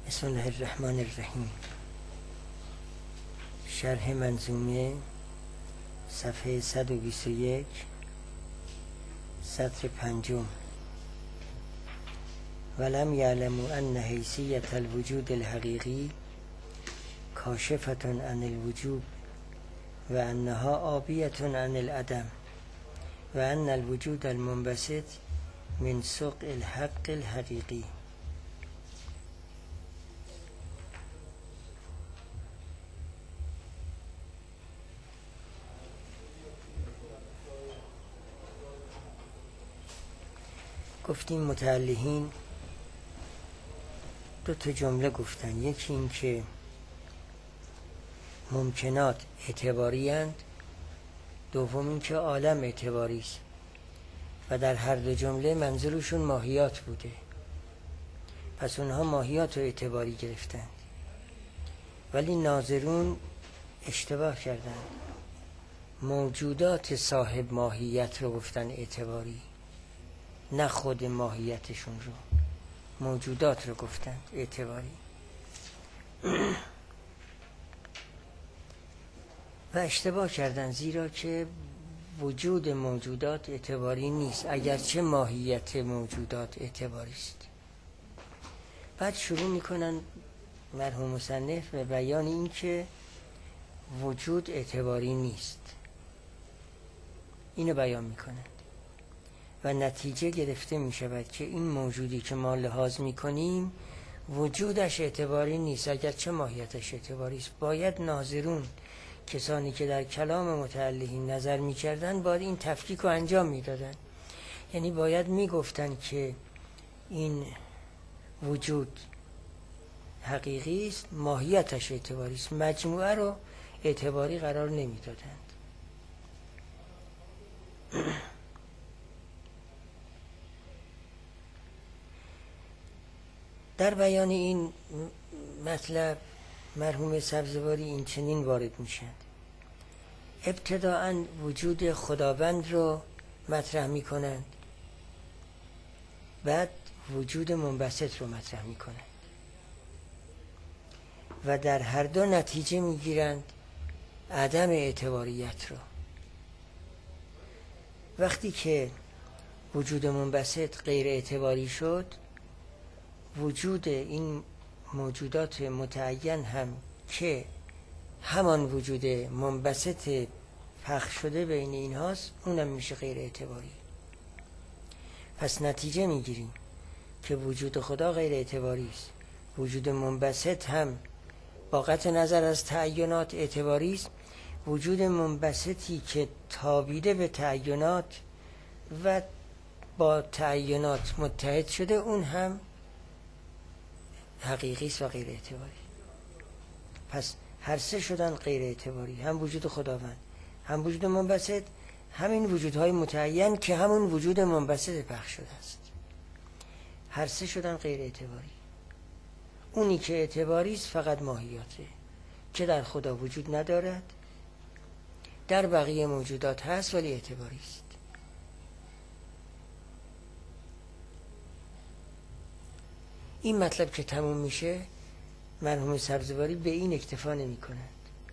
بسم الله الرحمن الرحیم. شرح منظومه صفحه 121 سطر 5. ولم یعلموا ان حیثیت الوجود الحقیقی کاشفة عن الوجوب و انها عابیة عن العدم و ان الوجود المنبسط من سوق الحق الحقیقی. گفتیم متعلهین دو تا جمله گفتن، یکی این که ممکنات اعتباری اند، دوم این که عالم اعتباری است و در هر دو جمله منظورشون ماهیات بوده. پس اونها ماهیات رو اعتباری گرفتند، ولی ناظرون اشتباه کردند، موجودات صاحب ماهیت رو گفتن اعتباری، نه خود ماهیتشون رو، موجودات رو گفتن اعتباری. و اشتباه کردن، زیرا که وجود موجودات اعتباری نیست، اگرچه ماهیت موجودات اعتباری است. بعد شروع میکنن مرحوم مصنف به بیان این که وجود اعتباری نیست، اینو بیان میکنن و نتیجه گرفته می شود که این موجودی که ما لحاظ می کنیم وجودش اعتباری نیست، اگرچه ماهیتش اعتباری است. باید ناظرون، کسانی که در کلام متعلهین نظر می کردن، باید این تفکیک رو انجام می دادن. یعنی باید می گفتن که این وجود حقیقی است، ماهیتش اعتباری است، مجموعه رو اعتباری قرار نمی دادند. در بیان این مطلب مرحوم سبزواری این چنین وارد میشند. ابتداءً وجود خداوند رو مطرح میکنند، بعد وجود منبسط رو مطرح میکنند و در هر دو نتیجه میگیرند عدم اعتباریت رو. وقتی که وجود منبسط غیر اعتباری شد، وجود این موجودات متعین هم که همان وجود منبسط پخش شده بین این هاست، اونم میشه غیر اعتباری. پس نتیجه میگیریم که وجود خدا غیر اعتباری است، وجود منبسط هم با قطع نظر از تعینات اعتباری است. وجود منبسطی که تابیده به تعینات و با تعینات متحد شده، اون هم حقیقی است و غیر اعتباری. پس هر سه شدن غیر اعتباری، هم وجود خداوند، هم وجود منبسط، همین وجودهای متعین که همون وجود منبسط پخش شده است، هر سه شدن غیر اعتباری. اونی که اعتباری است فقط ماهیاته که در خدا وجود ندارد، در بقیه موجودات هست ولی اعتباری است. این مطلب که تموم میشه، مرحوم سبزواری به این اکتفا نمی کنند،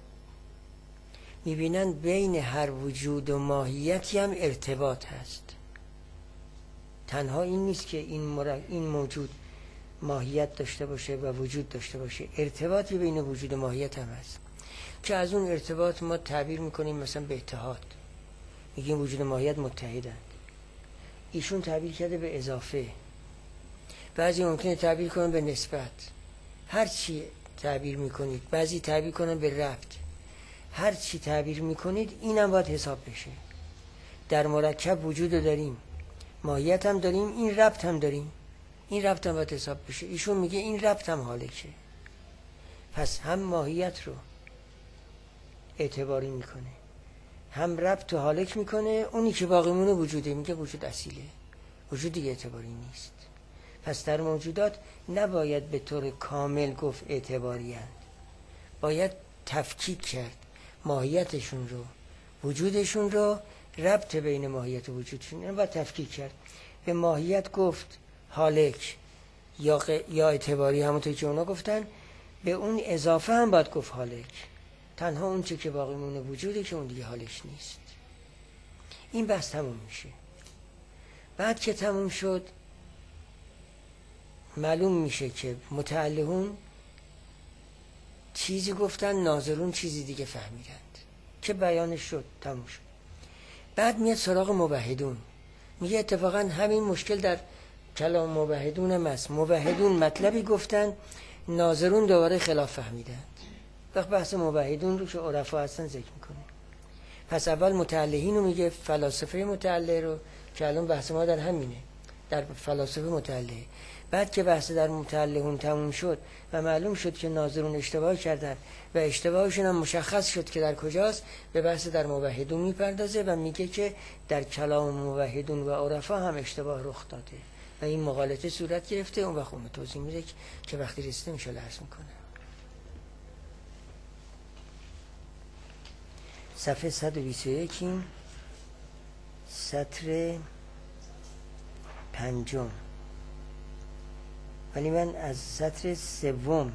میبینند بین هر وجود و ماهیتی هم ارتباط هست. تنها این نیست که این موجود ماهیت داشته باشه و وجود داشته باشه، ارتباطی بین وجود و ماهیت هم هست که از اون ارتباط ما تعبیر میکنیم مثلا به اتحاد، میگیم وجود و ماهیت متحدند. ایشون تعبیر کرده به اضافه، بعضی ممکنه تعبیر کنن به نسبت، هر چی تعبیر میکنید، بعضی تعبیر کنن به ربط، هر چی تعبیر میکنید اینم باید حساب بشه. در مرکب وجود داریم، ماهیت هم داریم، این ربط هم داریم، این ربط هم باید حساب بشه. ایشون میگه این ربط هم حالکه، پس هم ماهیت رو اعتباری میکنه، هم ربط رو حالک میکنه. اونی که باقی مونه وجوده، میگه وجود اصیله، وجود دیگه اعتباری نیست. پس در موجودات نباید به طور کامل گفت اعتباری هست، باید تفکیک کرد ماهیتشون رو، وجودشون رو، ربط بین ماهیت و وجودشون رو باید تفکیک کرد. به ماهیت گفت حالک یا اعتباری، همونطور که اونا گفتن، به اون اضافه هم باید گفت حالک. تنها اون چه که باقی مونه وجوده که اون دیگه حالش نیست. این بحث تموم میشه. بعد که تموم شد معلوم میشه که متعلقون چیزی گفتن، ناظرون چیزی دیگه فهمیدند که بیانش شد، تموم شد. بعد میاد سراغ موحدون، میگه اتفاقا همین مشکل در کلام موحدون هم هست. موحدون مطلبی گفتن، ناظرون دوباره خلاف فهمیدند. وقت بحث موحدون رو که عرفا هستن ذکر میکنه. پس اول متعلقین رو میگه، فلاسفه متعلق رو که الان بحث ما در همینه، در فلاسفه متعلق. بعد که بحث در متعلقون تموم شد و معلوم شد که ناظرون اشتباه کردن و اشتباهشون هم مشخص شد که در کجاست، به بحث در موحدون میپردازه و میگه که در کلام موحدون و عرفا هم اشتباه رخ داده و این مغالطه صورت گرفته. اون وقت اون توضیح میده که وقتی رسیده میشه عرض میکنه. صفحه 121 سطر 5. ولی من از سطر 3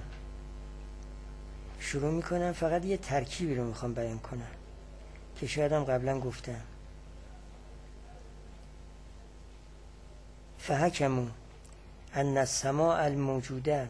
شروع میکنم. فقط یه ترکیبی رو میخوام بیان کنم که شاید هم قبلا گفتم. فحکموا ان السماء الموجوده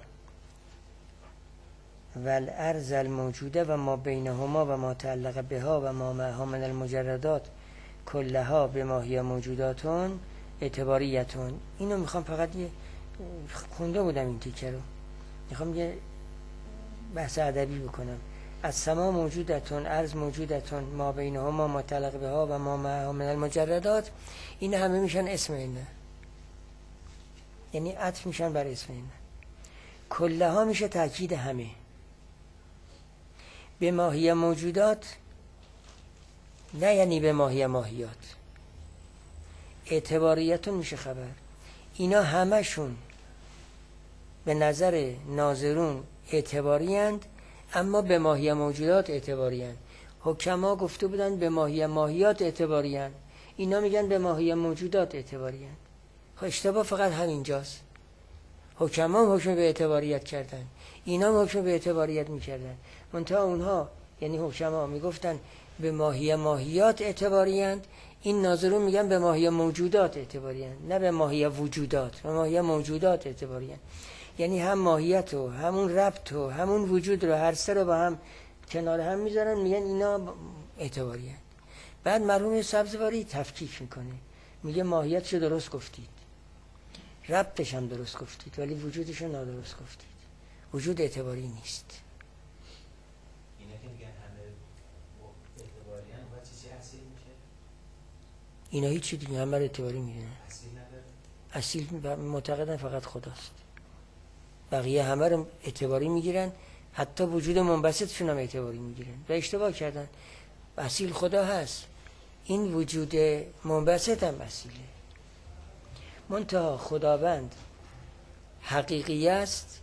و الارض الموجوده و ما بینهما و ما تعلق بها و ما معها من المجردات کلها به ماهی موجوداتون اعتباریتون. اینو میخوام فقط یه خونده بودم این تیکه رو، میخوام یه بحث ادبی بکنم. از سما موجودتون، ارض موجودتون، ما بینهما ما تعلق بها و ما معها من المجردات، این همه میشن اسم اینه، یعنی عطف میشن بر اسم اینه. کلها میشه تاکید همه. به ماهی موجودات نه یعنی به ماهی ماهیات. اعتباریتون میشه خبر. اینا همشون به نظر ناظرون اعتباری اند، اما به ماهی موجودات اعتباری اند. حکما گفته بودن به ماهی ماهیات اعتباری اند، اینا میگن به ماهی موجودات اعتباری اند. خب اشتباه فقط همینجاست. حکما هم حکم به اعتباریت کردن، اینا هم حکم به اعتباریت میکردن. منتها اونها یعنی حکما میگفتن به ماهی ماهیات اعتباری اند، این ناظرون میگن به ماهی موجودات اعتباری اند، نه به ماهی وجودات، به ماهی موجودات اعتباری اند. یعنی هم ماهیت و همون ربط و همون وجود رو هر سه رو با هم کنار هم میذارن، میگن اینا اعتباری اند. بعد مرحوم سبزواری تفکیک میکنه، میگه ماهیتش رو درست گفتید، ربطش هم درست گفتید، ولی وجودش رو نادرست گفتید. وجود اعتباری نیست. اینا که میگن همه اعتباری ان و چیزی اصیل میشه؟ اینا هیچی دیگه همه اعتباری میدونن. اصیل نداره؟ اصیل معتقدن فقط خداست. بقیه همه رو اعتباری میگیرن، حتی وجود منبسطشون هم اعتباری میگیرن و اشتباه کردن. اصیل خدا هست، این وجود منبسط هم اصیله. منتها خداوند حقیقی است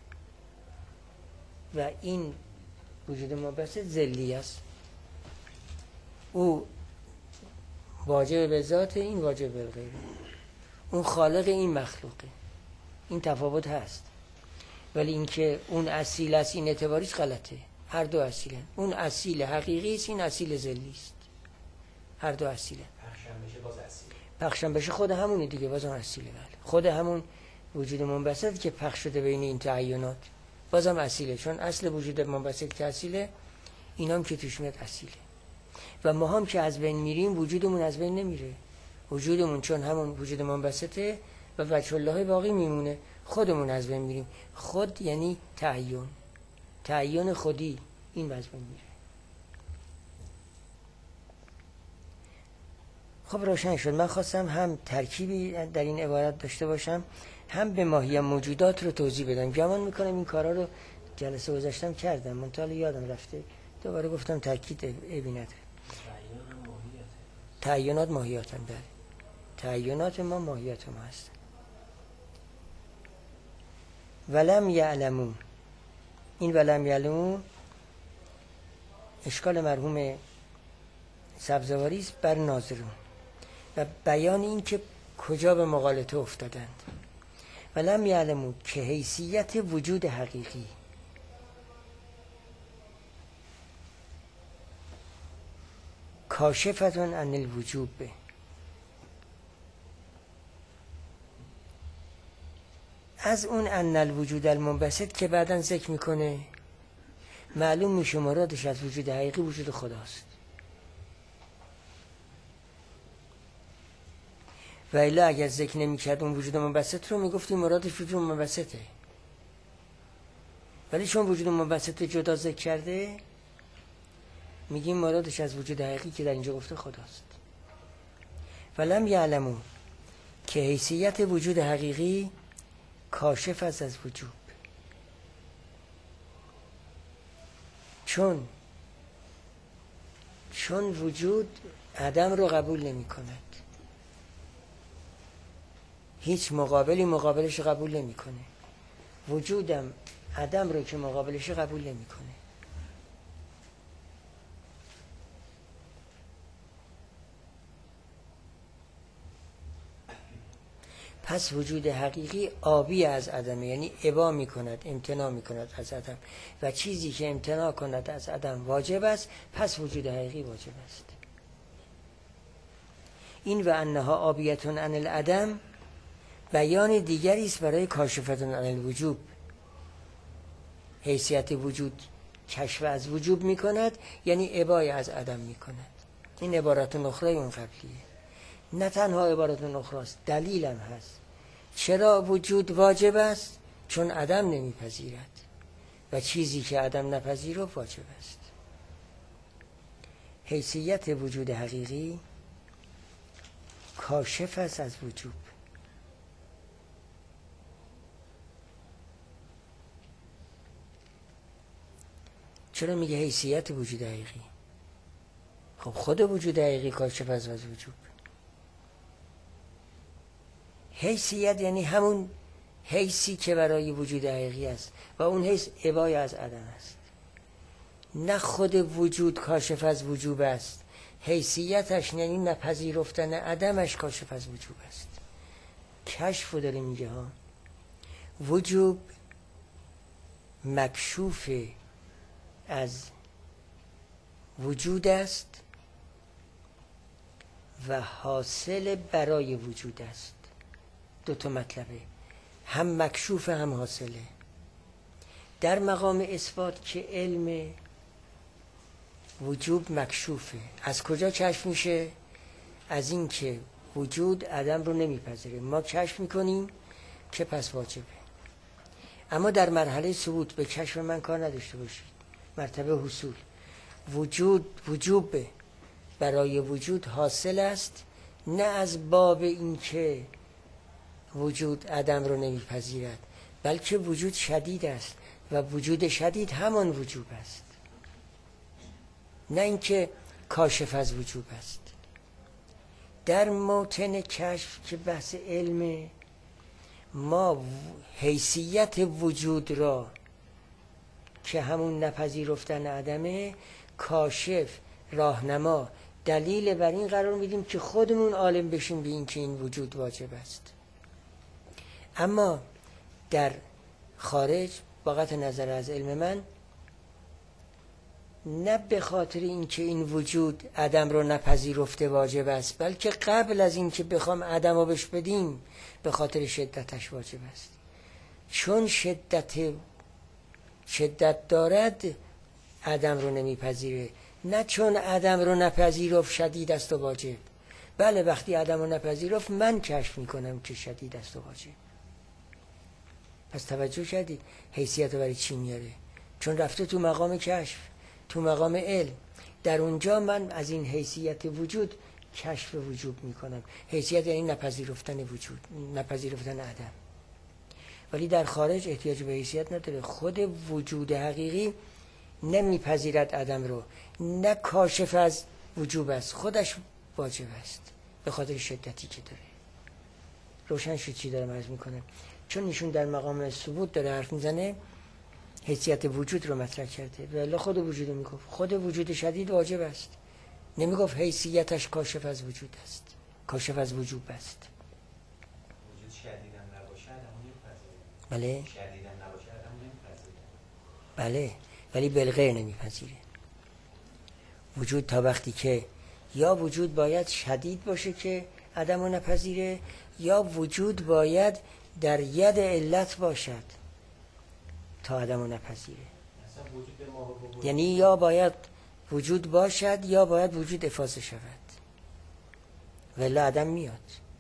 و این وجود منبسط ذلی است. او واجب به ذات، این واجب به غیره. اون خالق، این مخلوقه. این تفاوت هست. ولی اینکه اون اصیل است این اعتباریش غلطه. هر دو اصیلن. اون اصیل حقیقی است، این اصیل ذلی است. هر دو اصیلن. پخشم بشه باز اصیل. پخشم بشه خود همونه دیگه، بازم اصیله. بله، خود همون وجود منبسط که پخش شده بین این تعینات بازم اصیله، چون اصل وجود منبسط که اصیله، اینام که توش میاد اصیله. و ما هم که از بین میریم وجودمون از بین نمیره. وجودمون چون همون وجود منبسطه و وجه الله باقی میمونه، خودمون از بین میریم. خود یعنی تعین خودی، این از بین میره. خب روشن شد. من خواستم هم ترکیبی در این عبارت داشته باشم، هم به ماهی موجودات رو توضیح بدم. گمان میکنم این کارا رو جلسه گذاشتم کردم، منتها یادم رفته، دوباره گفتم تاکید عیبی نداره. تعینات ماهیات هم داره. تعینات ما ماهیات ما هست. ولم یعلمون، این ولم یعلمون اشکال مرحوم سبزواری است بر ناظرون و بیان این که کجا به مغالطه افتادند. ولم یعلموا که حیثیت وجود حقیقی کاشفتون عن الوجوب، از اون ان الوجود المنبسط که بعداً ذکر میکنه معلوم میشه مرادش از وجود حقیقی وجود خداست. و الا اگر ذکر نمیکرد اون وجود منبسط رو میگفتیم مرادش وجود منبسطه، ولی چون وجود منبسط جدا ذکر کرده میگیم مرادش از وجود حقیقی که در اینجا گفته خداست. ولم یعلموا که حیثیت وجود حقیقی کاشف از وجوب، چون وجود عدم رو قبول نمی کند، هیچ مقابلی مقابلش رو قبول نمی کنه، وجودم عدم رو که مقابلش رو قبول نمی کنه. پس وجود حقیقی آبی از عدم، یعنی ابا می کند، امتناع می کند از عدم، و چیزی که امتناع کند از عدم واجب است، پس وجود حقیقی واجب است. این و انها آبیتون عن العدم بیان دیگری است برای کاشفتون عن الوجوب. حیثیت وجود کشف از وجوب می کند، یعنی ابای از عدم می کند. این عبارت اخرى اون قبلیه. نه تنها عبارت اخراست، دلیلم هست. چرا وجود واجب است؟ چون عدم نمیپذیرد و چیزی که عدم نپذیره واجب است. حیثیت وجود حقیقی کاشف است از وجوب. چرا میگه حیثیت وجود حقیقی؟ خب خود وجود حقیقی کاشف است از وجوب. حیثیت یعنی همون حیثی که برای وجود حقیقی است و اون حیث ابای از عدم است. نه خود وجود کاشف از وجوب است، حیثیتش یعنی نپذیرفتن عدمش کاشف از وجوب است. کشف داره میگه ها. وجوب مکشوف از وجود است و حاصل برای وجود است. دو تا مطلبه، هم مکشوف هم حاصله. در مقام اثبات که علم وجوب مکشوفه، از کجا کشف میشه؟ از این که وجود عدم رو نمیپذیره، ما کشف میکنیم که پس واجبه. اما در مرحله ثبوت به کشف من کار نداشته باشید. مرتبه حصول وجوب برای وجود حاصل است، نه از باب این که وجود عدم رو نمیپذیرد، بلکه وجود شدید است و وجود شدید همان وجوب است، نه اینکه کاشف از وجوب است. در موطن کشف که بحث علم، ما حیثیت وجود را که همون نپذیرفتن عدمه کاشف، راهنما، دلیل بر این قرار میدیم که خودمون عالم بشیم به این که این وجود واجب است. اما در خارج با قطع نظر از علم من، نه به خاطر اینکه این وجود عدم رو نپذیرفته واجب است، بلکه قبل از اینکه بخوام عدم رو بهش بدیم به خاطر شدتش واجب است. چون شدت دارد عدم رو نمیپذیره، نه چون عدم رو نپذیرفت شدید است و واجب. بله وقتی عدم رو نپذیرفت من کشف میکنم که شدید است و واجب. پس توجه کردید حیثیت رو برای چی میاره؟ چون رفته تو مقام کشف، تو مقام علم. در اونجا من از این حیثیت وجود کشف وجود میکنم. حیثیت یعنی نپذیرفتن وجود، نپذیرفتن عدم. ولی در خارج احتیاج به حیثیت نداره. خود وجود حقیقی نمیپذیرد عدم رو، نه کاشف از وجوب است، خودش واجب است به خاطر شدتی که داره. روشن شد چی دارم عرض میکنم؟ چون ایشون در مقام ثبوت داره حرف میزنه، حیثیت وجود رو مطرح کرده. ولی خود وجود رو میگفت، خود وجود شدید واجب است، نمیگفت حیثیتش کاشف از وجود است، کاشف از وجوب است. وجود شدید هم نباشد، بله شدیداً نباشه آدم نمیپذیره. بله، ولی بالغیر نمیپذیره. وجود تا وقتی که یا وجود باید شدید باشه که عدم رو نپذیره، یا وجود باید در ید علت باشد تا عدم رو نپذیره. اصلا وجود ما رو یعنی یا باید وجود باشد یا باید وجود افاضه شود، ولی عدم میاد.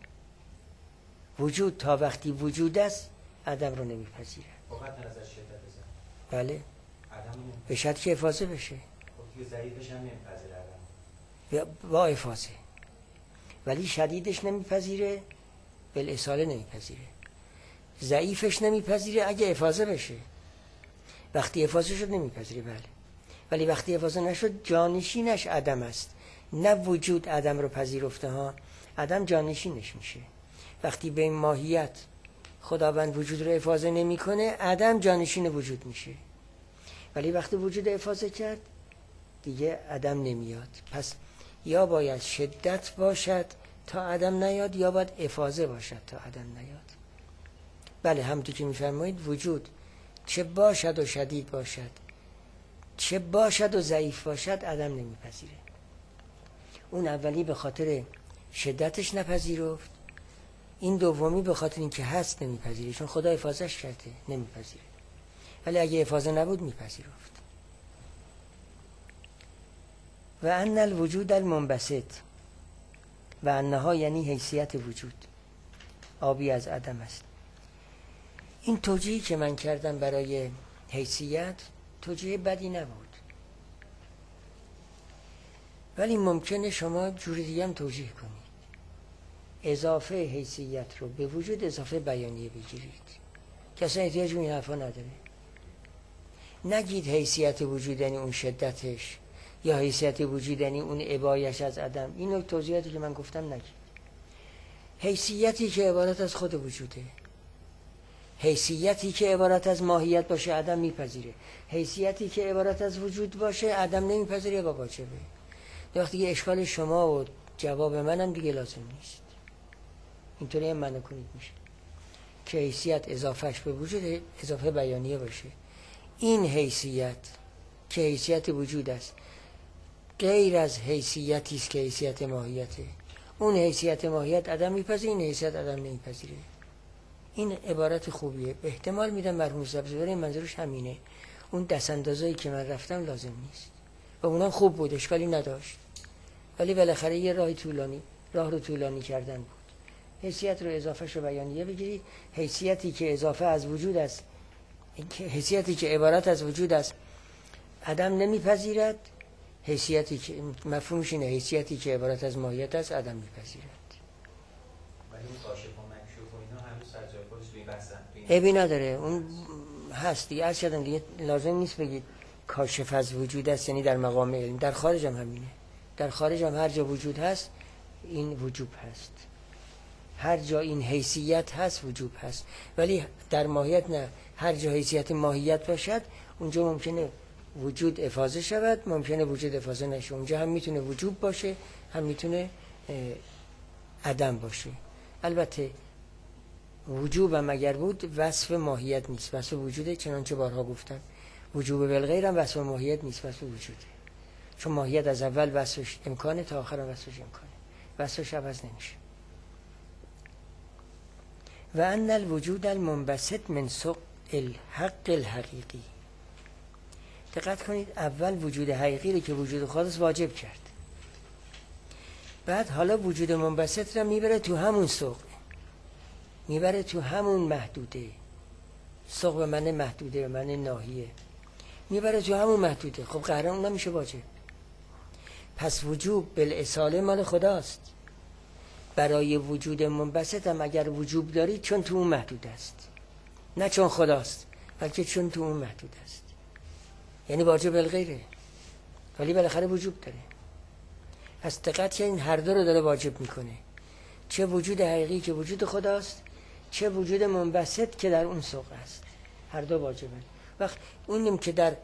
وجود تا وقتی وجود است عدم رو نمیپذیره. فقط نظر شدت بزن. بله، آدم نمیپذیره. به شرط که افاضه بشه خب دیگه ضعیفش هم نمیپذیره آدم. با افاضه، ولی شدیدش نمیپذیره، بالاصاله نمیپذیره. ضعیفش نمیپذیره اگه افاضه بشه. وقتی افاضه شد نمیپذیره. بله، ولی وقتی افاضه نشد جانشینش عدم است، نه وجود عدم رو پذیرفته ها، عدم جانشینش میشه. وقتی به این ماهیت خداوند وجود رو افاضه نمیکنه، عدم جانشین وجود میشه. ولی وقتی وجود افاضه کرد دیگه عدم نمیاد. پس یا باید شدت باشد تا عدم نیاد، یا باید افاضه باشد تا عدم نیاد. بله، همونطور که میفرمایید وجود چه باشد و شدید باشد، چه باشد و ضعیف باشد، عدم نمیپذیره. اون اولی به خاطر شدتش نپذیرفت، این دومی به خاطر اینکه هست نمیپذیره، چون خدا افاضهش کرده نمیپذیره. ولی اگه افاضه نبود میپذیرفت. و ان الوجود المنبسط و انها یعنی حیثیت وجود آبی از عدم است. این توجیهی که من کردم برای حیثیت توجیه بدی نبود، ولی ممکنه شما جوری دیگه هم توجیه کنید. اضافه حیثیت رو به وجود اضافه بیانیه بگیرید که اصلا احتیاج به این حرفا نداره. نگید حیثیت وجود یعنی اون شدتش، یا حیثیت وجود یعنی اون ابایش از عدم. اینو توضیحاتی که من گفتم نگید. حیثیتی که عبارت از خود وجوده، حیثیتی که عبارت از ماهیت باشه عدم میپذیره، حیثیتی که عبارت از وجود باشه عدم نمیپذیره و واجبه. وقتی که اشکال شما و جواب منم دیگه لازم نیست. اینطوری هم منو کنید میشه که حیثیت اضافهش به وجود اضافه بیانیه باشه. این حیثیت که حیثیت وجود است غیر از حیثیتی است که حیثیت ماهیته. اون حیثیت ماهیت عدم میپذیره، این حیثیت عدم نمیپذیره. این عبارت خوبیه. به احتمال میدم مرحوم سبزواری منظورش همینه. اون دستاندازایی که من رفتم لازم نیست و اونم خوب بود، اشکالی نداشت، ولی بالاخره یه راه رو طولانی کردن بود. حیثیت رو اضافهش رو بیانیه بگیرید. حیثیتی که اضافه از وجود است، حیثیتی که عبارت از وجود است عدم نمیپذیرد. حیثیتی که مفهومش اینه، حیثیتی که عبارت از ماهیت است عدم میپذیرد. ولی اون کاشف و مکشوف و اینا هنوز سر جای خودش به این بحثن. عیبی نداره، اون هست دیگه. عرض کردم دیگه لازم نیست بگید کاشف از وجود است یعنی در مقام علم. در خارج هم همینه. در خارج هم هر جا وجود هست این وجوب هست، هر جا این حیثیت هست وجوب هست. ولی در ماهیت نه. هر جا حیثیت ماهیت باشد اونجا ممکنه وجود افاضه شود، ممکنه وجود افاضه نشه. اونجا هم میتونه وجوب باشه، هم میتونه عدم باشه. البته وجوب هم اگر بود وصف ماهیت نیست، وصف وجوده. چنانچه بارها گفتم وجوب بالغیر هم وصف ماهیت نیست، وصف وجوده. چون ماهیت از اول وصفش امکانه تا آخر هم وصفش امکانه، وصفش عوض نمیشه. و ان الوجود المنبسط من سوق الحق الحقیقی. دقت کنید، اول وجود حقیقی رو که وجود خالص واجب کرد، بعد حالا وجود منبسط رو میبره تو همون سوق، میبره تو همون محدوده. سوق به معنی محدوده، به معنی ناحیه، میبره تو همون محدوده. خب قهران اون نمیشه واجب. پس وجوب بالاصاله مال خداست. برای وجود منبسط هم اگر وجوب دارید چون تو اون محدود است، نه چون خداست بلکه چون تو اون محدود است. یعنی واجب بالغیره ولی بالاخره وجوب داره. پس دقت کنید، هر دو رو داره واجب میکنه، چه وجود حقیقی که وجود خداست، چه وجود منبسط که در اون سوق است. هر دو واجبه. وقت اونیم که در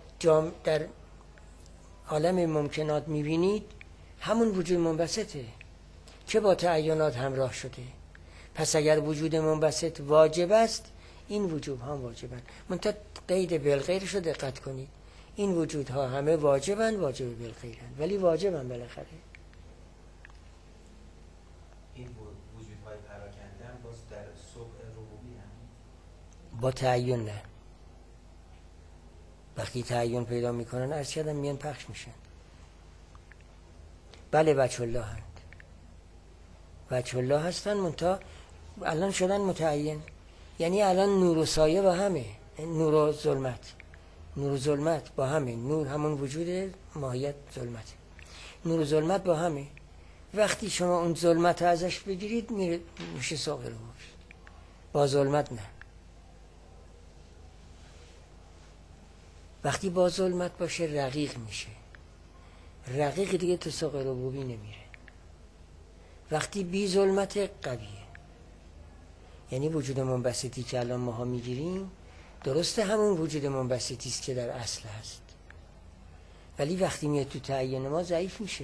عالم ممکنات میبینید همون وجود منبسطه که با تعینات همراه شده. پس اگر وجود منبسط واجب است، این وجوب ها واجبن. منتها قید بالغیرش رو دقت کنید، این وجودها همه واجبن، واجب بالغیرن، ولی واجبن بالاخره. این وجودهای پراکنده هم باز در سبع ربوبی هم با تعین نه. وقتی تعین پیدا میکنن عرض کردم میان پخش میشن. بله وجه الله هست، وجه الله هستن، منتها الان شدن متعین. یعنی الان نور و سایه با همه، نور و ظلمت، نور و ظلمت با همه. نور همون وجود ماهیت ظلمت، نور و ظلمت با همه. وقتی شما اون ظلمت ازش بگیرید میشه ساقه رو با ظلمت نه. وقتی با ظلمت باشه رقیق میشه، رقیق دیگه تو ساقه ربوبی نمیره. وقتی بی ظلمت قویه. یعنی وجود منبسطی که الان ماها میگیریم درسته همون وجود منبسطی است که در اصل هست، ولی وقتی میاد تو تعین ما ضعیف میشه.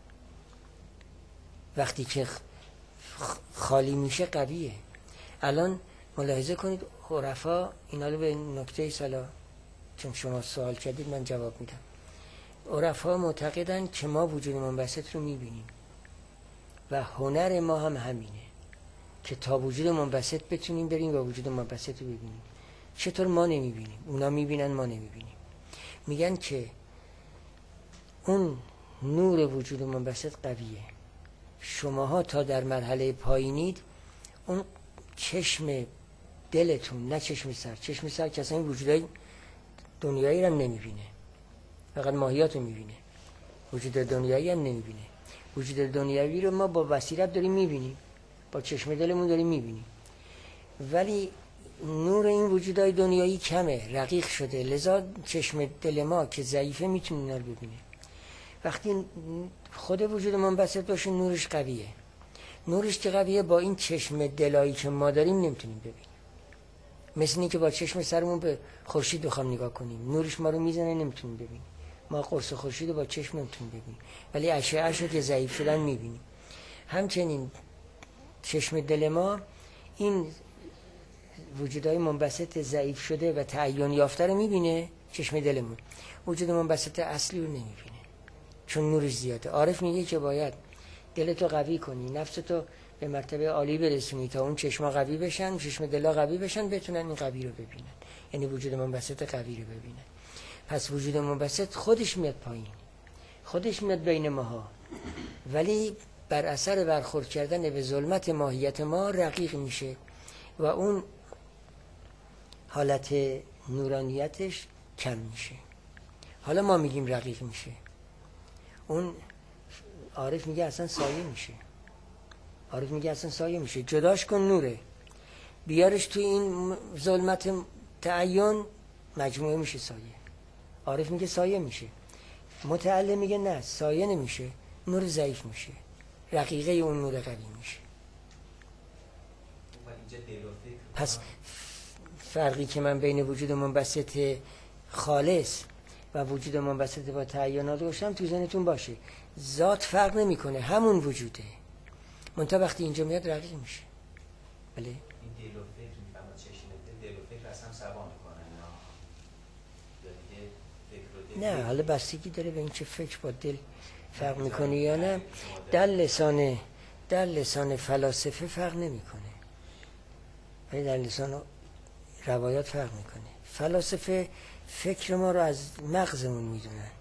وقتی که خالی میشه قویه. الان ملاحظه کنید عرفا، اینا رو به نکته سالا چون شما سوال کردید من جواب میدم. عرفا معتقدن که ما وجود منبسط رو میبینیم و هنر ما هم همینه که تا وجود منبسط بتونیم بریم و وجود منبسط رو ببینیم. چطور ما نمیبینیم؟ اونا میبینن ما نمیبینیم. میگن که اون نور وجود منبسط قویه. شماها تا در مرحله پایینید اون چشم دلتون، نه چشم سر، چشم سر کسا این وجودای دنیایی رو نمیبینه، فقط ماهیات رو میبینه، وجود دنیایی هم نمیبینه. وجود دنیایی رو ما با بصیرت داریم میبینیم، با چشم دلمون داریم میبینیم، ولی نور این وجودای دنیایی کمه، رقیق شده، لذا چشم دل ما که ضعیفه میتونه اینا رو ببینه. وقتی خود وجود منبسط باشه نورش قویه. نورش که قویه با این چشم دلایی که ما داریم نمیتونیم ببینیم. مثل اینکه با چشم سرمون به خورشید بخوام نگاه کنیم، نورش ما رو میزنه نمیتونیم ببینیم. ما قرص خورشید رو با چشم نمیتونیم ببینیم، ولی اشعه‌اش رو که ضعیف شدن میبینیم. همچنین چشم دل ما این وجودای منبسط ضعیف شده و تعین یافته رو میبینه. چشم دلمون وجود منبسط اصلی رو نمیبینه چون نورش زیاده. عارف میگه که باید دلتو قوی کنی، نفستو به مرتبه عالی برسونی تا اون چشما قوی بشن، چشم دلا قوی بشن، بتونن این قوی رو ببینن، یعنی وجود منبسط قوی رو ببینن. پس وجود منبسط خودش میاد پایین، خودش میاد بین ماها، ولی بر اثر برخورد کردن به ظلمت ماهیت ما رقیق میشه و اون حالت نورانیتش کم میشه. حالا ما میگیم رقیق میشه، اون عارف میگه اصلا سایه میشه. عارف میگه اصلا سایه میشه. جداش کن نوره، بیارش توی این ظلمت تعین، مجموعه میشه سایه. عارف میگه سایه میشه، متعلم میگه نه سایه نمیشه، نور ضعیف میشه، رقیقه اون نور قوی میشه. پس فرقی که من بین وجود منبسط خالص و وجود منبسط با تعینات گوشم تو ذهنتون باشه. ذات فرق نمیکنه، همون وجوده، منتها وقتی اینجا میاد رقیق میشه. بله این دل و فکر میفهمد چشم دل و فکر اصلا سوا میکنن یا نه، حالا بستگی داره به این چه فکر با دل فرق میکنه یا نه. در لسان فلاسفه فرق نمیکنه، ولی در لسان روایات فرق میکنه. فلاسفه فکر ما رو از مغزمون میدونند،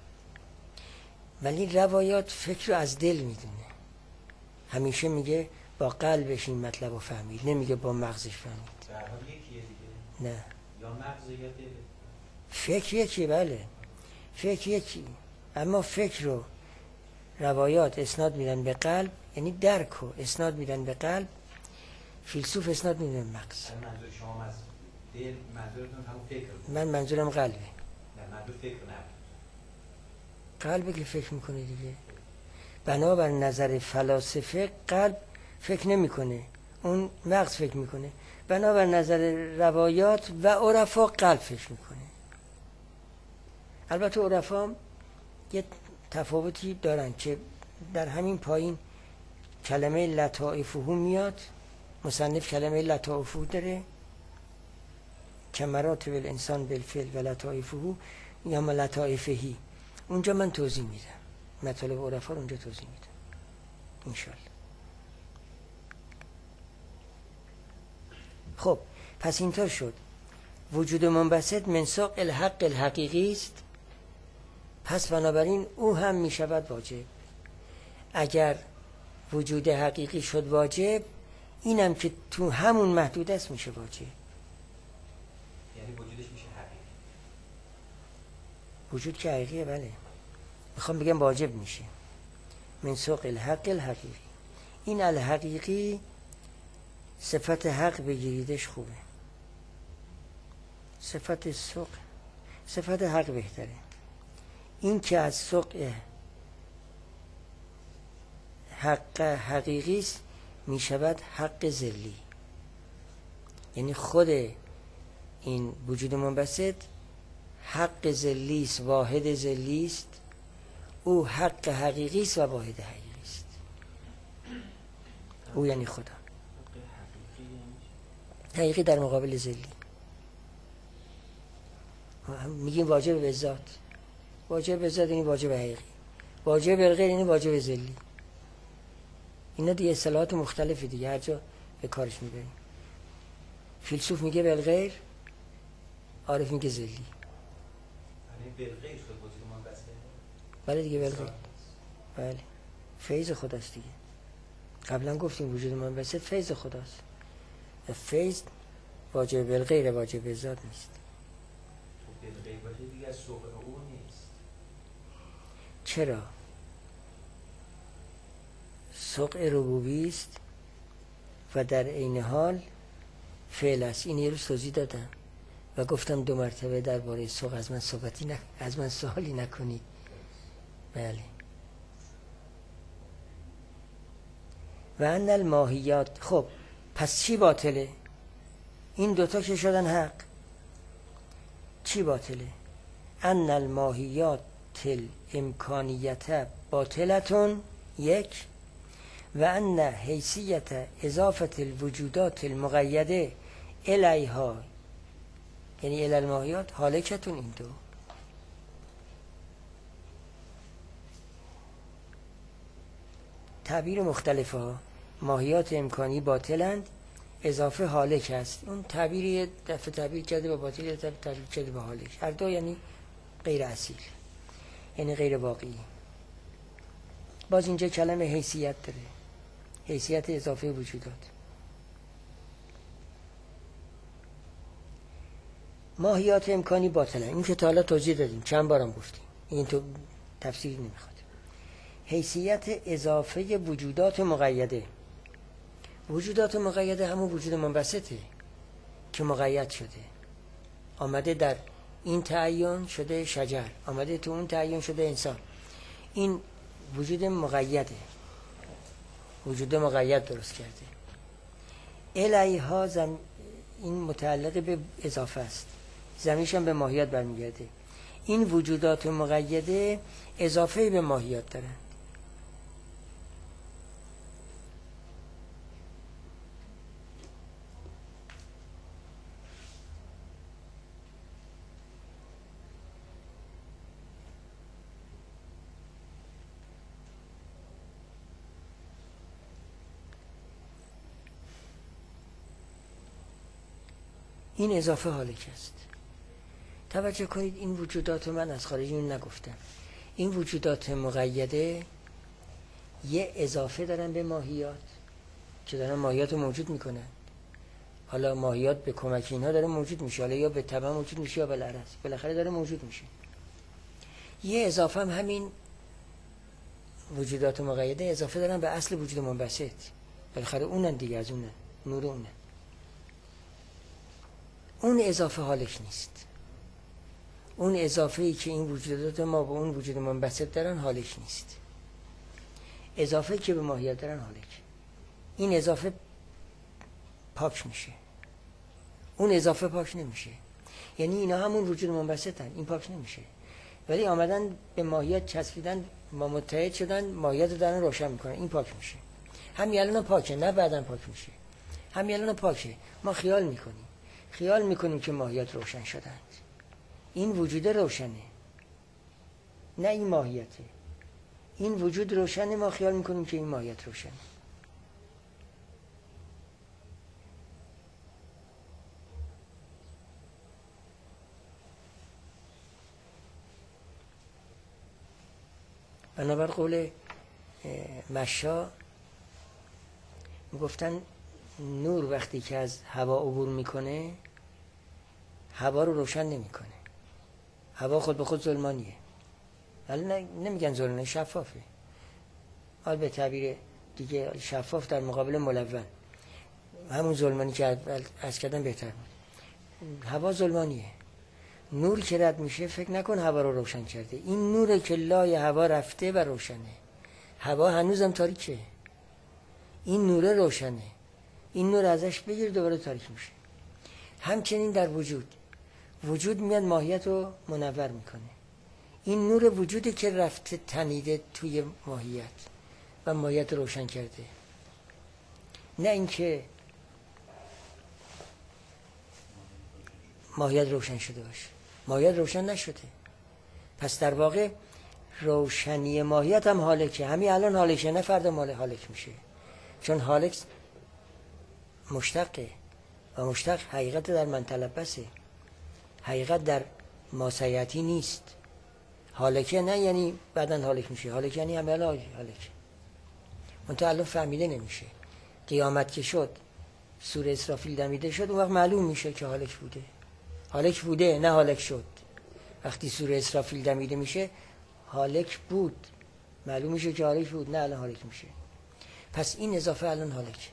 ولی روایات فکر رو از دل میدونه. همیشه میگه با قلبش این مطلب رو فهمید، نمیگه با مغزش فهمید. در حال یکیه دیگه، نه، یا مغز یا دل. فکر یکی، بله فکر یکی، اما فکر رو روایات اسناد میدن به قلب، یعنی درک رو اسناد میدن به قلب، فیلسوف اسناد میدن به مغز. منظور شما از دل، منظورتون همون فکر بود؟ من منظورم قلبه. نه منظور فکر نبود. قلبه که فکر میکنه دیگه. بنابر نظر فلاسفه قلب فکر نمیکنه، اون مغز فکر میکنه. بنابر نظر روایات و عرفا قلب فکر میکنه. البته عرفا یه تفاوتی دارن که در همین پایین کلمه لطائفه میاد، مصنف کلمه لطائفه داره، که مراتب الانسان بالفعل و لطائفه یا لطائفهی. اونجا من توضیح میدم، مطالب عرفا اونجا توضیح میدم انشالله. خب پس اینطور شد وجود منبسط منساق الحق الحقیقی است، پس بنابراین او هم میشود واجب. اگر وجود حقیقی شد واجب، اینم که تو همون محدود است میشه واجب. یعنی وجودش میشه حقیقی. وجود که حقیقیه، بله. میخوام بگم واجب میشه منساق الحق الحقیقی. این الحقیقی صفت حق بگیریدش خوبه، صفت سوق، صفت حق بهتره. این که از سوق حق حقیقی است میشود حق ذلی. یعنی خود این وجود منبسط حق ذلی است، واحد ذلی است، او حق حقیقی است و واحد حقیقی است. او یعنی خدا حقیقی در مقابل ذلی. میگیم واجب به ذات، واجب به ذات یعنی واجب حقیقی، واجب بالغیر یعنی واجب ذلی. اینا دیگه اصطلاحات مختلفی دیگه، هر جا به کارش میبریم. فیلسوف میگه بالغیر، عارف میگه ذلی. یعنی بالغیر شد وجود منبسط. بله دیگه بالغیر، بله فیض خداست دیگه. قبلا گفتیم وجود منبسط فیض خداست. فیض واجب بالغیر، واجب به ذات نیست. تو بالغیر باشه دیگه از سوق او نیست. چرا؟ سوق ربوبی است و در عین حال فعل است. این یه روز توضیح دادم و گفتم 2 مرتبه درباره سوق از من سوالی نکنید. بله. و ان الماهیات. خب پس چی باطله؟ این دوتا که شدن حق، چی باطله؟ ان الماهیات الامکانیت باطلتون، یک، و ان حیثیت اضافت الوجودات المقیده الیها یعنی الی الماهیات حالکتون. این دو تعبیر مختلفه ها. ماهیات امکانی باطلند، اضافه حالک است. اون تعبیری یه دفعه تعبیر کرده با باطل، یه دفعه تعبیر کرده با حالک. هر دو یعنی غیر اصیل، یعنی غیر واقعی. باز اینجا کلمه حیثیت داره، حیثیت اضافه وجودات. ماهیات امکانی باطلن، این که تا حالا توضیح دادیم، چند بارم گفتیم، این تو تفسیری نمیخواد. حیثیت اضافه وجودات مقیده. وجودات مقیده همون وجود منبسطه که مقید شده، آمده در این تعین شده شجر، آمده تو اون تعین شده انسان. این وجود مقیده، وجود مقید درست کرده. الیها این متعلق به اضافه است، زمینش هم به ماهیات برمیگرده. این وجودات مقیده اضافه به ماهیات دارن. این اضافه حالک است. توجه کنید، این وجودات من از خارج اون نگفتم. این وجودات مقیده یه اضافه دارن به ماهیات که دارن ماهیات رو موجود میکنن. حالا ماهیات به کمک اینها داره موجود میشه، حالا یا به تبع موجود میشه یا بالعرض، بالاخره داره موجود میشه. یه اضافه هم همین وجودات مقیده اضافه دارن به اصل وجود منبسط، بالاخره اونن دیگه، از اونن، نور اونن. اون اضافه حالک نیست. اون اضافه‌ای که این وجودات ما به اون وجود منبسط دارن حالک نیست. اضافه‌ای که به ماهیت دارن حالک. این اضافه پاک میشه، اون اضافه پاک نمیشه. یعنی اینا همون وجود منبسطن، این پاک نمیشه، ولی آمدن به ماهیت چسبیدن، ما متحد شدن، ماهیت رو دارن روشن میکنن، این پاک میشه. همین الان پاکه، نه بعداً پاک میشه. همین الان پاکه، ما خیال میکنیم. خیال میکنیم که ماهیت روشن شدند. این وجود روشنه، نه این ماهیته. این وجود روشنه، ما خیال میکنیم که این ماهیت روشنه. بنابر قول مشا میگفتن نور وقتی که از هوا عبور میکنه هوا رو روشن نمیکنه. هوا خود به خود ظلمانیه. ولی نمیگن ظلمانه، شفافه. حال به تعبیر دیگه شفاف در مقابل ملون، همون ظلمانی که از کردن بهتر بود. هوا ظلمانیه. نور که رد میشه فکر نکن هوا رو روشن کرده. این نوره که لای هوا رفته و روشنه. هوا هنوزم تاریکه. این نوره روشنه. این نور ازش بگیر دوباره تاریک میشه. همچنین در وجود میاد ماهیت رو منور میکنه. این نور وجودی که رفته تنیده توی ماهیت و ماهیت روشن کرده، نه اینکه ماهیت روشن شده باشه. ماهیت روشن نشده. پس در واقع روشنی ماهیت هم هالکه. همین الان هالکه، نه فردا هالک میشه. چون هالک مشتقه و مشتق حقیقت در من تلبسه. حقیقت در ماسیتی نیست. هالکه نه یعنی بعداً هالک میشه. هالک یعنی همه الان هالک. منتها الان فهمیده نمیشه. قیامت که شد، سوره اسرافیل دمیده شد، اون وقت معلوم میشه که هالک بوده. هالک بوده، نه هالک شد. وقتی سوره اسرافیل دمیده میشه هالک بود، معلوم میشه که هالک بود، نه الان هالک میشه. پس این اضافه الان هالک.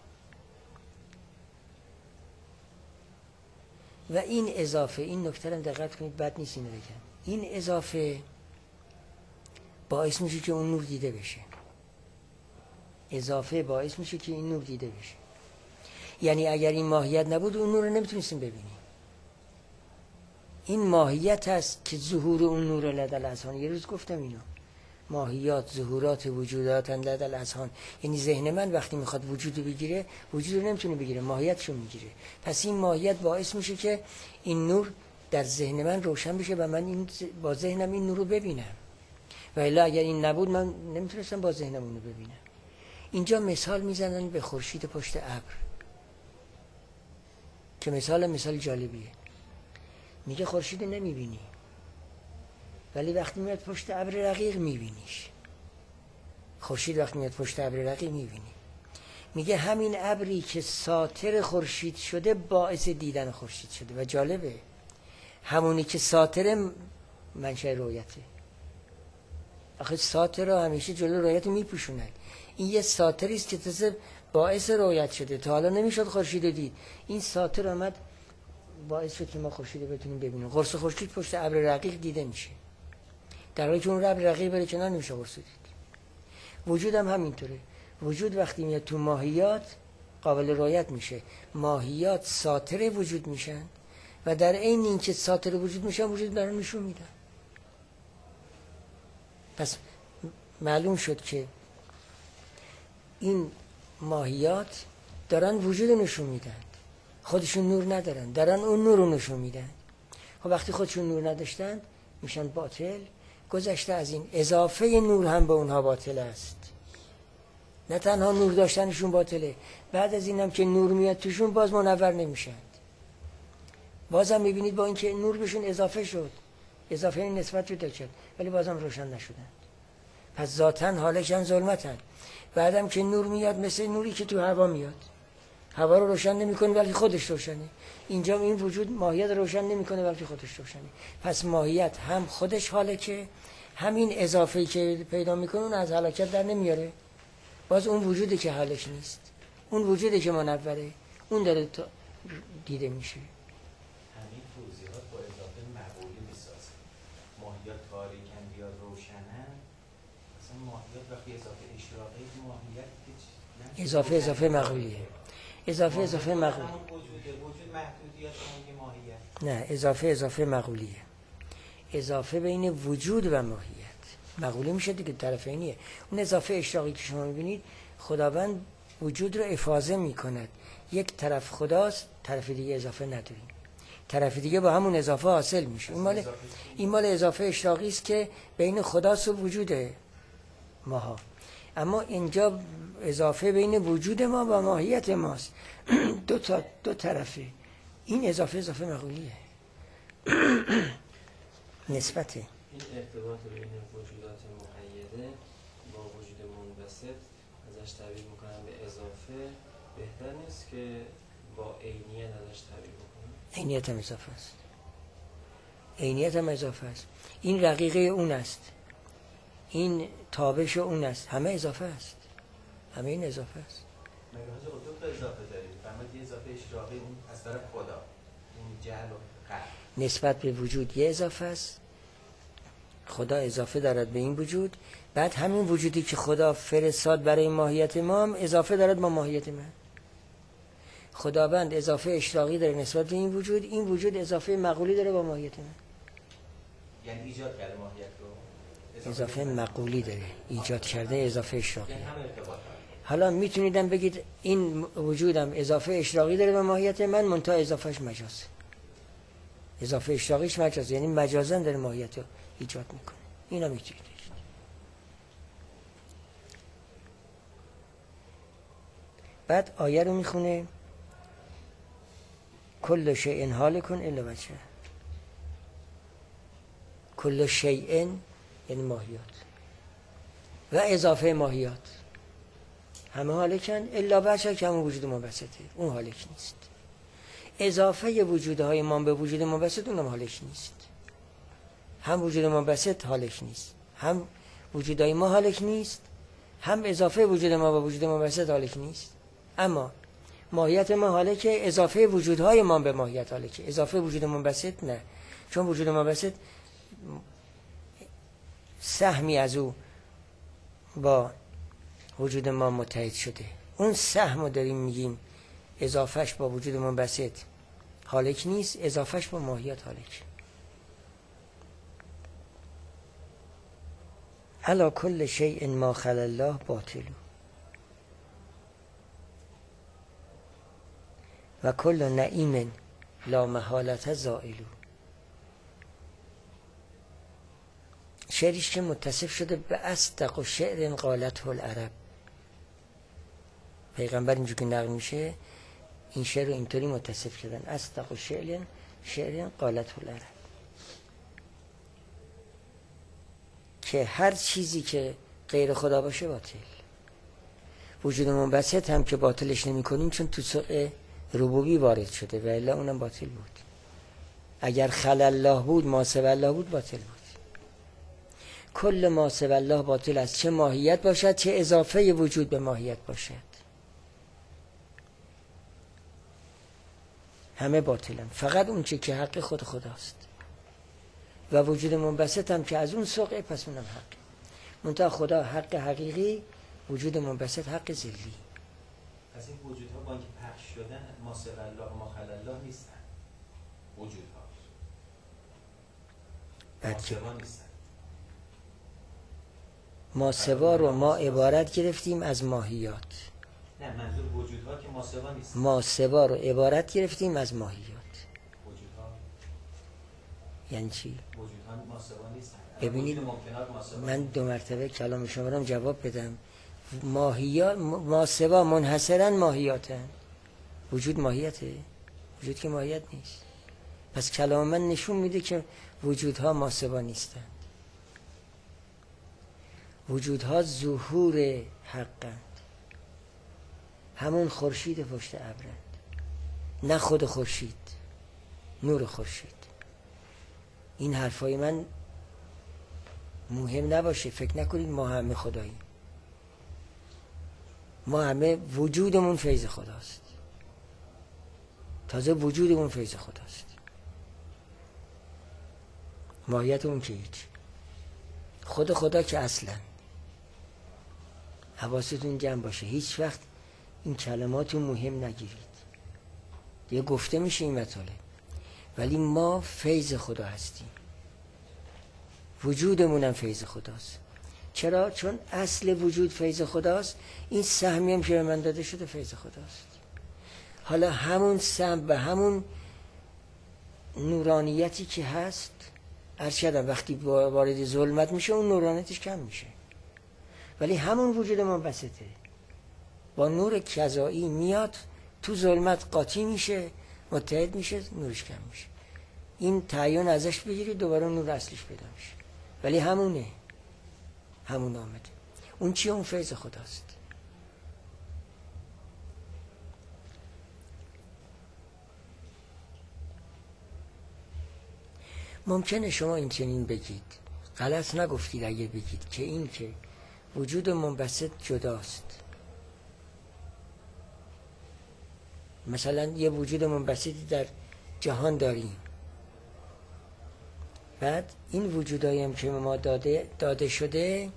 و این اضافه، این نکته رو دقت کنید، بد نیست اینو بگم، این اضافه باعث میشه که اون نور دیده بشه. اضافه باعث میشه که این نور دیده بشه. یعنی اگر این ماهیت نبود اون نور رو نمیتونستیم ببینیم. این ماهیت هست که ظهور اون نور لدل اذهان. یه روز گفتم اینو، ماهیات ظهورات وجودات لدل اذهان. یعنی ذهن من وقتی میخواد وجودو بگیره، وجودو نمیتونه بگیره، ماهیتشو میگیره. پس این ماهیت باعث میشه که این نور در ذهن من روشن بشه و من با ذهنم این نور رو ببینم. و الا اگر این نبود من نمیتونستم با ذهنم اون رو ببینم. اینجا مثال میزنن به خورشید پشت ابر که مثال جالبیه. میگه خورشید نمیبینی، ولی وقتی میاد پشت ابر رقیق میبینیش. خورشید وقتی میاد پشت ابر رقیق میبینی. میگه همین ابری که ساتر خورشید شده باعث دیدن خورشید شده. و جالبه، همونی که ساتر منشأ رؤیته. آخه ساتر رو همیشه جلو رؤیت میپوشونن. این یه ساتری است که تازه باعث رؤیت شده. تا حالا نمیشد خورشید رو دید. این ساتر آمد باعث شد که ما خورشید رو بتونیم ببینیم. قرص خورشید پشت ابر رقیق دیده میشه، در حالی که اون ابر رقیق بره کنار نمیشه قرص دید. وجود هم همینطوره. وجود وقتی میاد تو ماهیات قابل رؤیت میشه. ماهیات ساتر وجود میشن و در عین اینکه ساتر وجود میشن وجود دارن نشون میدن. پس معلوم شد که این ماهیات دارن وجود نشون میدن، خودشون نور ندارن، دارن اون نور رو نشون میدن. خب وقتی خودشون نور نداشتن میشن باطل. گذشته از این، اضافه نور هم به اونها باطل است. نه تنها نور داشتنشون باطله، بعد از این هم که نور میاد توشون باز منور نمیشن. بازم میبینید با اینکه نور بهشون اضافه شد، اضافه این نسبت پیدا کرد، ولی بازم روشن نشدن. پس ذاتن حالشان ظلمتن. بعدم که نور میاد مثل نوری که تو هوا میاد، هوا رو روشن نمیکنه ولی خودش روشنه. اینجا این وجود ماهیت روشن نمیکنه ولی خودش روشنه. پس ماهیت هم خودش هالکه، همین اضافه‌ای که پیدا میکنه اون از هلاکت در نمیاره. باز اون وجودی که حالش نیست، اون وجودی که منوره، اون داره دیده میشه. همین توضیحات با اضافه مقوله میسازه. ماهیات تاریکن یا روشنن. مثلا ماهیات وقتی اضافه اشراقی ماهیت اضافه مقولیه. اضافه مقولیه. وجود محدودیت اون ماهیت. نه، اضافه مقولیه. اضافه بین وجود و ماهیت. مقوله میشه دیگه، طرفینیه. اون اضافه اشراقی که شما میبینید، خداوند وجود رو افاضه میکند. یک طرف خداست، طرف دیگه اضافه نداریم. طرف دیگه با همون اضافه حاصل میشه. این مال اضافه اشراقی است که بین خداست و وجود ماها. اما اینجا اضافه بین وجود ما و ماهیت ماست. دو طرفه. این اضافه مقولیه. نسبته. این ارتباط بین وجودات مقیده با وجود منبسط ازش تعبیر میکنن به اضافه، بهتر نیست که با عینیت ازش تعبیر بکنن؟ عینیت هم اضافه است. عینیت هم اضافه است. این رقیقه اون است، این تابش اون است، همه اضافه است. همه این اضافه است. مگه حاجی دو تا اضافه داریم؟ فهمید یه اضافه اشراقی اون از طرف خدا، اون جهل و قهر. نسبت به وجود یه اضافه است. خدا اضافه دارد به این وجود، بعد همین وجودی که خدا فرستاد برای ماهیت ما هم اضافه دارد با ماهیت من. خداوند اضافه اشراقی داره نسبت به این وجود، این وجود اضافه مقولی داره با ماهیت من. یعنی ایجاد کرده ماهیت رو. اضافه مقولی داره ایجاد کرده اضافه اشراقی. یعنی همه ارتباط. حالا میتونیدم بگید این وجودم اضافه اشراقی داره به ماهیت من، منتها اضافهش مجاز. اضافه اشراقیش مجاز، یعنی مجازاً داره ماهیت رو ایجاد میکنه. اینا میتونید. بعد آیه رو میخونه کل شیء هالک الا وجهه. کل شیء یعنی ماهیات و اضافه ماهیات همه هالکن الا وجهه که همون وجود منبسطه، اون هالک نیست. اضافه وجودهای ما به وجود منبسط اونم هالک نیست. هم وجود منبسط هالک نیست، هم وجودهای ما هالک نیست، هم اضافه وجود ما به وجود منبسط هالک نیست. اما ماهیت ما هالکه، اضافه وجودهای ما به ماهیت هالکه، اضافه وجود منبسط نه. چون وجود منبسط سهمی از او با وجود ما متحد شده، اون سهم رو داریم میگیم اضافهش با وجود منبسط هالک نیست، اضافهش با ماهیت هالک. علی کل شیء ما خلا الله باطل و کل نعیم لا محالة زائل. شعریش که متصف شده به اصدق و شعر قالته العرب. پیغمبر اینجور که نقل میشه این شعر رو اینطوری متصف شدن اصدق و شعر قالته العرب، که هر چیزی که غیر خدا باشه باطل. وجود منبسط هم که باطلش نمی کنیم چون تو سوق ربوبی وارد شده و الا اونم باطل بود. اگر خلا الله بود، ما سوی الله بود، باطل بود. کل ما سوی الله باطل است، چه ماهیت باشد چه اضافه وجود به ماهیت باشد، همه باطلن. فقط اون چه که حق خود خداست و وجود منبسط هم که از اون سوقه، پس اونم حق. منتها خدا حق حقیقی، وجود منبسط حق ذلی. پس این وجودها با اینکه پخش شدن ما سوی الله و ما خلا الله نیستن، وجودها ما سوا نیستن. ما سوا رو ما عبارت گرفتیم از ماهیات. نه، منظور وجودها که ما سوا نیستن. ما سوا رو عبارت گرفتیم از ماهیات. وجودها یعنی چی؟ وجودها ما سوا نیستن. ببینید من 2 مرتبه کلام شما رو جواب بدم. ماهیات ما سوا منحصرا ماهیاتن. وجود ماهیته؟ وجود که ماهیت نیست. پس کلام من نشون میده که وجودها ما سوا نیستند. وجودها ظهور حقند، همون خورشید پشت ابرند، نه خود خورشید، نور خورشید. این حرفای من مهم نباشه، فکر نکنید ما همه خداییم. ما همه وجودمون فیض خداست، تازه وجودمون فیض خداست. ماهیتمون که هیچ. خود خدا که اصلا حواستون جمع باشه، هیچ وقت این کلماتو مهم نگیرید. دیگه گفته میشه این مطالب، ولی ما فیض خدا هستیم، وجودمونم فیض خداست. چرا؟ چون اصل وجود فیض خداست. این سهمی هم که به من داده شده فیض خداست. حالا همون سهم و همون نورانیتی که هست عرض کردم وقتی وارد ظلمت میشه اون نورانیتش کم میشه، ولی همون وجود منبسطه با نور کذایی میاد تو ظلمت قاطی میشه، متحد میشه، نورش کم میشه. این تعین ازش بگیری دوباره نور اصلش پیدا میشه، ولی همون آمده. اون چیه؟ اون فیض خداست. ممکنه شما این چنین بگید، غلط نگفتید اگه بگید که این که وجود منبسط جداست. مثلا یه وجود منبسطی در جهان داریم، بعد این وجودایی هم که ما داده شده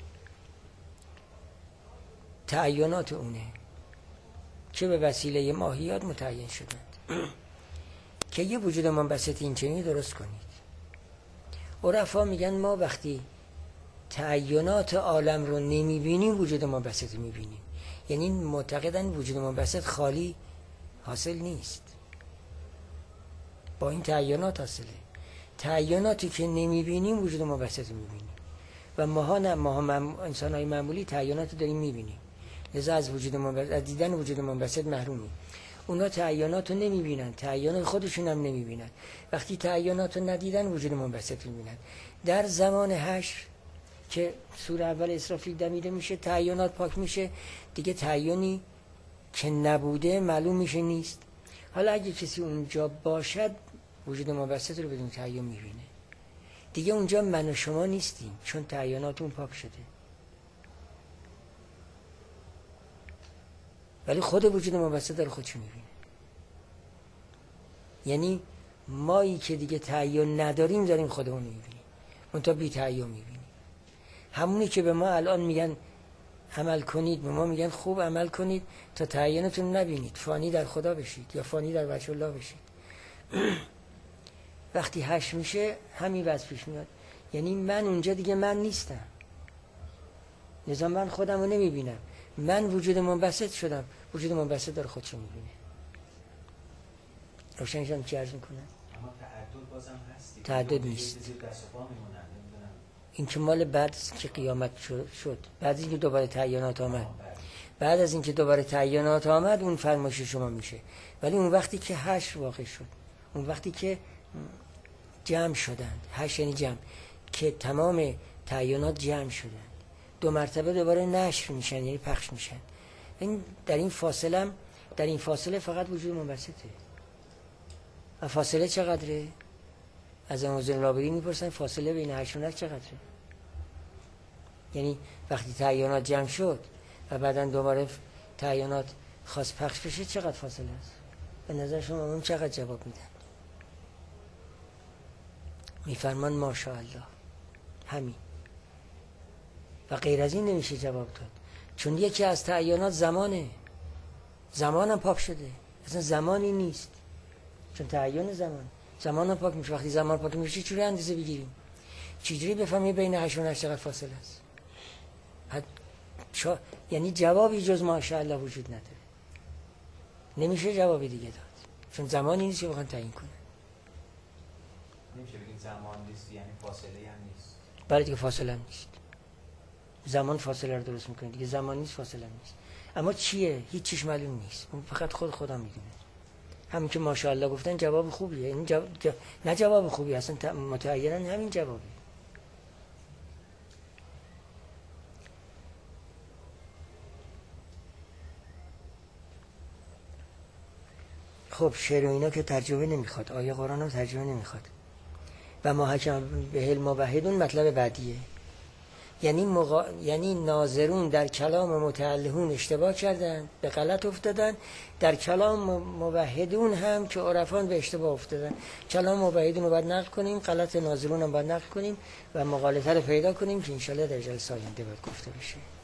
تعینات اونه که به وسیله ماهیات متعین شدند که یه وجود منبسط این چنینی درست کنید. عرفا میگن ما وقتی تعینات عالم رو نمیبینیم وجود منبسط میبینیم، یعنی معتقدن وجود منبسط خالی حاصل نیست، با این تعینات حاصله. تعیناتی که نمیبینیم وجود منبسط میبینیم و ماها نه، ماها انسان‌های معمولی تعینات داریم میبینیم، لذا از وجود منبسط، از دیدن وجود منبسط محرومیم. اونا تعینات رو نمیبینن، تعینات خودشون هم نمیبینن. وقتی تعینات رو ندیدن وجود منبسط میبینن. در زمان حشر که سوره اول اسرافیل دمیده میشه، تعینات پاک میشه، دیگه تعینی که نبوده معلوم میشه نیست. حالا اگه کسی اونجا باشد وجود منبسط رو بدون تعین میبینه، دیگه اونجا من و شما نیستیم چون تعینات اون پاک شده، ولی خود وجود منبسط داره خودشو میبینه. یعنی مایی که دیگه تعین نداریم داریم خودمون میبینیم، منتها بی تعین میبینیم. همونی که به ما الان میگن عمل کنید، به ما میگن خوب عمل کنید تا تعینتون نبینید، فانی در خدا بشید یا فانی در وجه الله بشید. وقتی حشر میشه همین وضع پیش میاد، یعنی من اونجا دیگه من نیستم، لذا من خودم رو نمیبینم، من وجود منبسط شدم، وجود منبسط داره خودشو میبینه. روشن شدم چی عرض میکنم؟ اما تعدد بازم هستی، تعدد نیست. این که مال بعد که قیامت شد، بعد از اینکه دوباره تعینات آمد، بعد از اینکه دوباره تعینات آمد اون فرمایش شما میشه. ولی اون وقتی که حشر واقع شد، اون وقتی که جمع شدند، حشر یعنی جمع، که تمام تعینات جمع شدند، دو مرتبه دوباره نشر میشن، یعنی پخش میشن. این در این فاصله فقط وجود منبسطه. و فاصله چقدره؟ از حضرت رابعی میپرسن فاصله بین حشر و نشر چقدره؟ یعنی وقتی تعینات جمع شد و بعدن دوباره تعینات خواست پخش بشه چقدر فاصله است؟ به نظر شما اون چقدر جواب میدن؟ میفرمان ماشاءالله، همین و غیر از این نمیشه جواب داد، چون یکی از تعینات زمانم پاک شده، اصلا زمانی نیست، چون تعین زمانم پاک میشه. وقتی زمان پاک میشه چجوری اندازه بگیریم؟ چجوری بفهمیم بین حشر و نشر چقدر فاصله است؟ یعنی جوابی جز ماشاءالله وجود نداره، نمیشه جوابی دیگه داد، چون زمانی نیست که بخوان تعیین کنه. نمیشه بگیم زمان نیست یعنی فاصله هم نیست. بله دیگه فاصله هم نیست. زمان فاصله رو درست میکنه دیگه، زمان نیست فاصله نیست. اما چیه؟ هیچ چیش معلوم نیست، اون فقط خدا میدونه. همین که ماشاءالله گفتن جواب خوبیه، این نه جواب خوبی اصلا، متعیناً همین جوابه. خب شعر و اینا که ترجمه نمیخواد، آیه قرآن هم ترجمه نمیخواد. و محکم به الموحدون مطلب بعدیه، یعنی ناظرون در کلام متعلهون اشتباه کردن، به غلط افتادن، در کلام موحدون هم که عرفان به اشتباه افتادن. کلام موحدون رو باید نقل کنیم، غلط ناظرون هم باید نقل کنیم و مغالطه رو پیدا کنیم که انشالله در جلسه آینده باید گفته بشه.